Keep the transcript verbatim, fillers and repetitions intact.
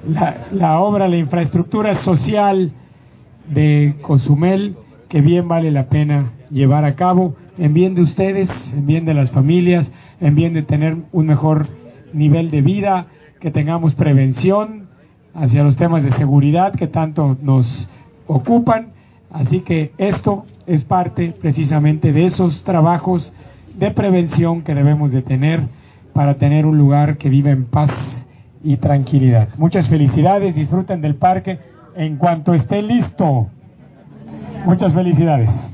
la, la obra, la infraestructura social de Cozumel, que bien vale la pena llevar a cabo, en bien de ustedes, en bien de las familias, en bien de tener un mejor nivel de vida, que tengamos prevención hacia los temas de seguridad que tanto nos ocupan. Así que esto es parte precisamente de esos trabajos de prevención que debemos de tener para tener un lugar que viva en paz y tranquilidad. Muchas felicidades, disfruten del parque en cuanto esté listo. Muchas felicidades.